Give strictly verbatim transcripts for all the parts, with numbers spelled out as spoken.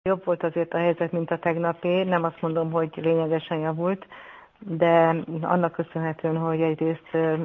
Jobb volt azért a helyzet, mint a tegnapi. Nem azt mondom, hogy lényegesen javult, de annak köszönhetően, hogy egyrészt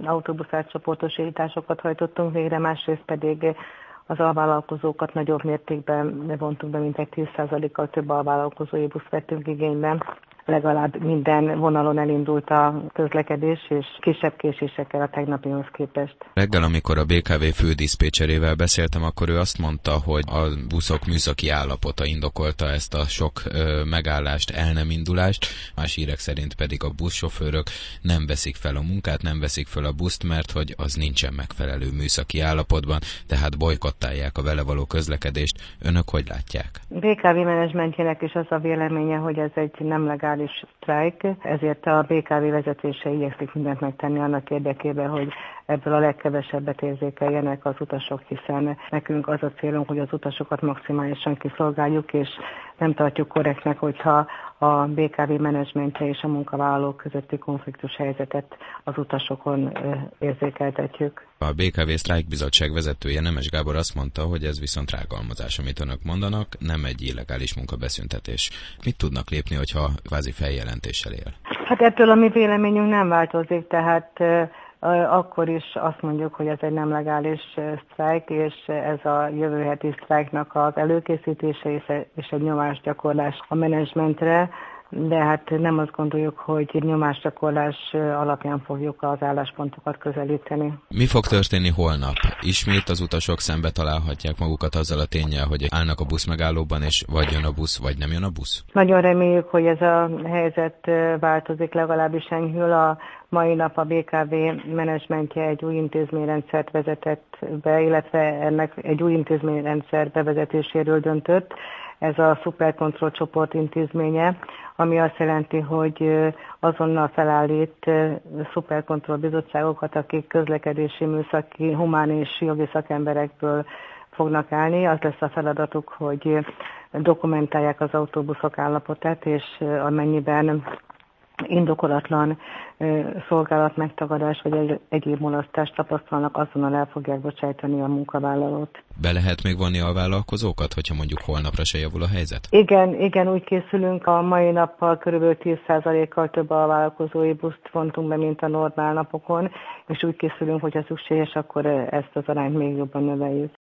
autóbuszátcsoportosításokat hajtottunk végre, másrészt pedig az alvállalkozókat nagyobb mértékben vontunk be, mint egy tíz százalékkal több alvállalkozói buszt vettünk igénybe. Legalább minden vonalon elindult a közlekedés, és kisebb késésekkel a tegnapihoz képest. Reggel, amikor a bé ká vé fődiszpécserével beszéltem, akkor ő azt mondta, hogy a buszok műszaki állapota indokolta ezt a sok ö, megállást, el nem indulást, más hírek szerint pedig a buszsofőrök nem veszik fel a munkát, nem veszik fel a buszt, mert hogy az nincsen megfelelő műszaki állapotban, tehát bojkottálják a vele való közlekedést. Önök hogy látják? bé ká vé menedzsmentjének is az a véleménye, hogy ez egy nem legális sztrájk, ezért a bé ká vé vezetése igyekszik mindent megtenni annak érdekében, hogy ebből a legkevesebbet érzékeljenek az utasok, hiszen nekünk az a célunk, hogy az utasokat maximálisan kiszolgáljuk, és nem tartjuk korrektnek, hogyha a bé ká vé menedzsmentje és a munkavállalók közötti konfliktus helyzetet az utasokon érzékeltetjük. A bé ká vé sztrájkbizottság vezetője, Nemes Gábor azt mondta, hogy ez viszont rágalmazás, amit önök mondanak, nem egy illegális munkabeszüntetés. Mit tudnak lépni, hogyha kvázi feljelentéssel él? Hát ettől a mi véleményünk nem változik, tehát akkor is azt mondjuk, hogy ez egy nem legális sztrájk, és ez a jövő heti sztrájknak az előkészítése és egy nyomásgyakorlás a menedzsmentre, de hát nem azt gondoljuk, hogy nyomásgyakorlás alapján fogjuk az álláspontokat közelíteni. Mi fog történni holnap? Ismét az utasok szembe találhatják magukat azzal a ténnyel, hogy állnak a buszmegállóban, és vagy jön a busz, vagy nem jön a busz? Nagyon reméljük, hogy ez a helyzet változik, legalábbis enyhül. A mai nap a bé ká vé menedzsmentje egy új intézményrendszert vezetett be, illetve ennek egy új intézményrendszer bevezetéséről döntött. Ez a szuperkontroll csoport intézménye, ami azt jelenti, hogy azonnal felállít szuperkontroll bizottságokat, akik közlekedési, műszaki, humán és jogi szakemberekből fognak állni. Az lesz a feladatuk, hogy dokumentálják az autóbuszok állapotát, és amennyiben indokolatlan szolgálat megtagadás vagy egy, egyéb mulasztást tapasztalnak, azonnal el fogják bocsájtani a munkavállalót. Be lehet még vonni a vállalkozókat, hogyha mondjuk holnapra se javul a helyzet? Igen, igen, úgy készülünk. A mai nappal körülbelül tíz százalékkal több a vállalkozói buszt vontunk be, mint a normál napokon, és úgy készülünk, hogyha szükséges, akkor ezt az arányt még jobban növeljük.